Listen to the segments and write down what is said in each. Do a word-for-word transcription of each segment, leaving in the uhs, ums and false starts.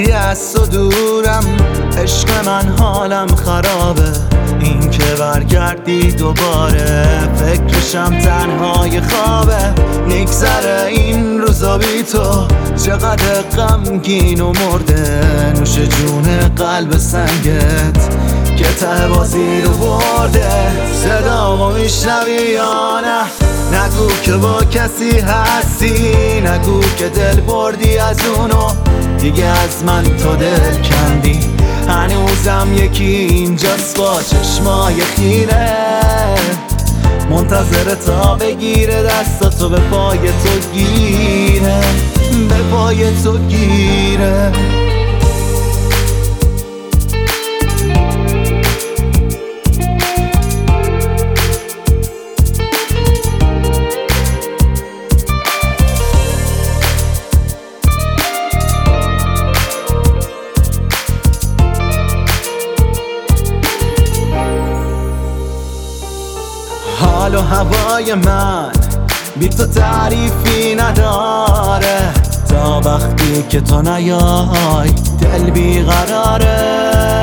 وقتی از تو دورم عشق من حالم خرابه، این که برگردی دوباره فکرشم تنهای خوابه. نگذره این روزا بی تو چقدر غمگین و مرده، نوش جون قلب سنگت که ته بازی رو برده. صدامو میشنوی یا نه؟ نگو که با کسی هستی، نگو که دل بردی از اونو دیگه از من تو دل کندی. هنوزم یکی اینجاست با چشمای خیره منتظر تا بگیره دستاتو به پای تو گیره، به پای تو گیره. حال و هوای من بی تو تعریفی نداره، تا وقتی که تو نیای دل بیقراره.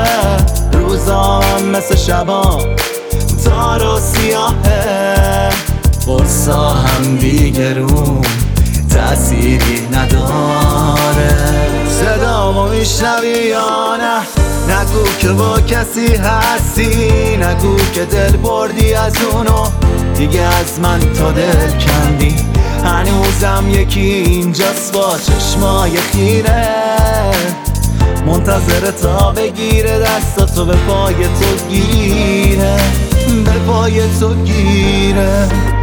روزام مثل شبام تار و سیاهه، قرصا هم دیگه روم تأثیری نداره. صدامو میشنوی یا نه؟ نگو که با کسی هستی، نگو که دل بردی از اونو دیگه از من تو دل کندی. هنوزم یکی اینجاست با چشمای خیره منتظر تا بگیره دستاتو به پای تو گیره، به پای تو گیره.